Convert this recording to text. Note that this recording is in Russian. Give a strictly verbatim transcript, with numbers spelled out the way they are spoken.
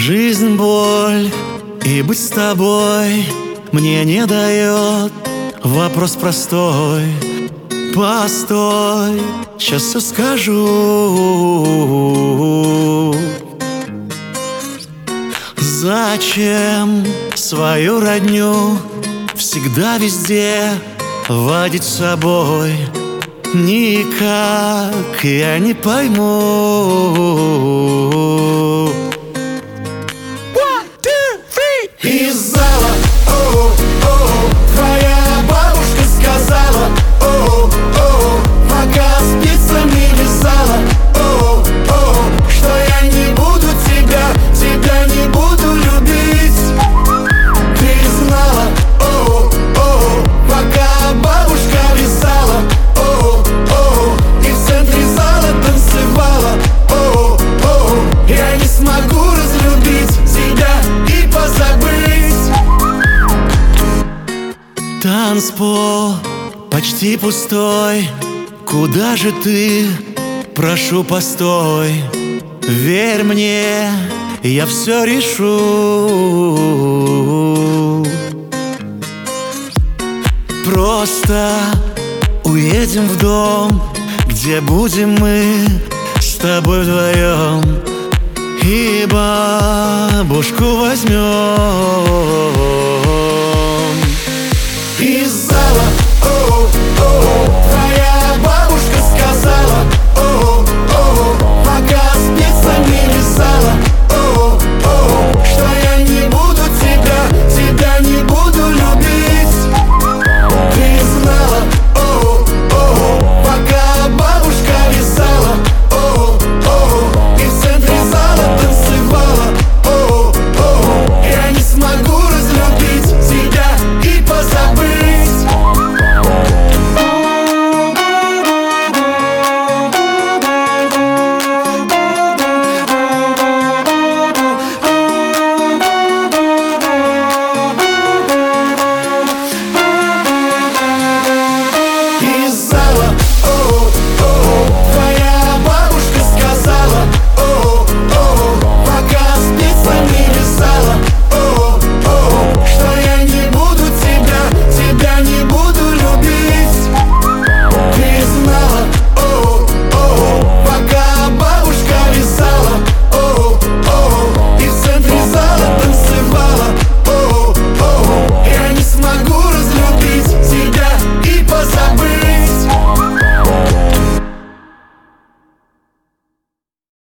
Жизнь, боль и быть с тобой мне не дает вопрос простой. Постой, сейчас все скажу. Зачем свою родню всегда везде водить с собой? Никак я не пойму. Из зала, о, о, твоя бабушка сказала, о, о, пока спицами вязала, о, о, что я не буду тебя, тебя не буду любить. Ты знала, о, о, пока бабушка вязала, о, о, и в центре зала танцевала, о, о, я не смогу разлюбить тебя и позабыть. Танцпол почти пустой. Куда же ты? Прошу, постой. Верь мне, я все решу. Просто уедем в дом, где будем мы с тобой вдвоем, и бабушку возьмем.